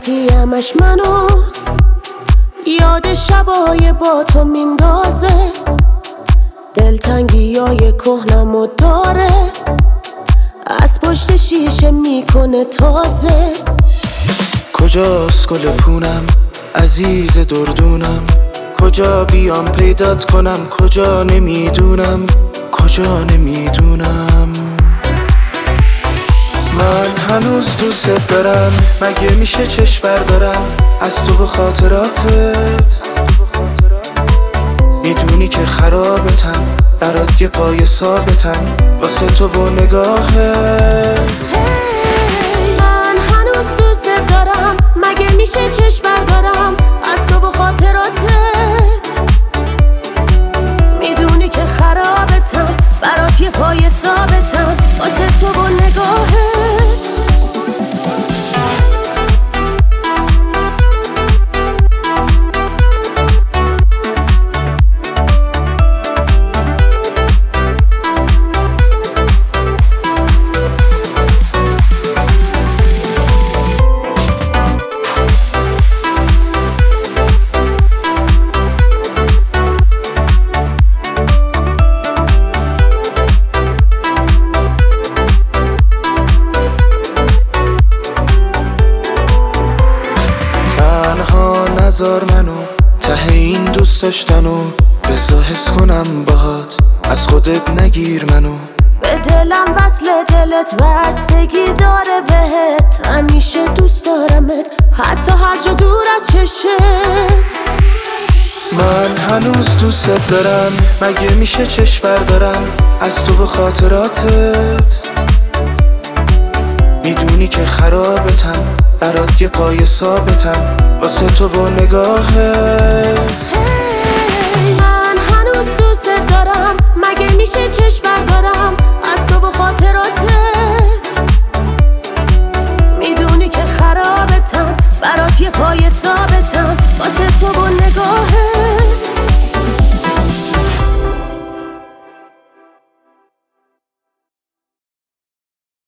راحتی همش منو یاد شبای با تو میندازه، دلتنگی های کهنمو داره، از پشت شیشه میکنه تازه. کجاست گل پونم عزیز دردونم، کجا بیام پیدات کنم، کجا نمیدونم، کجا نمیدونم. من هنوز دوست دارم، مگه میشه چشم بردارم از تو و خاطراتت؟ میدونی که خرابتم، برات یه پای ثابتم واسه تو و نگاهت. من هنوز دوست دارم، مگه میشه چشم بردارم از تو و خاطراتت؟ میدونی که خرابتم، برات یه پای ثابتم واسه تو و نگاهت. نذار منو ته این دوست داشتنو، بذار حس کنم باهات، از خودت نگیر منو. به دلم وصل دلت بستگی داره بهت، همیشه دوست دارمت حتی هر جا دور از چشت. من هنوز دوست دارم، مگه میشه چشم بردارم از تو و خاطراتت؟ میدونی که خرابتم، برات یه پای ثابتم واسه تو و نگاهت. من هنوز دوست دارم، مگه میشه چشم بردارم از تو و خاطراتت؟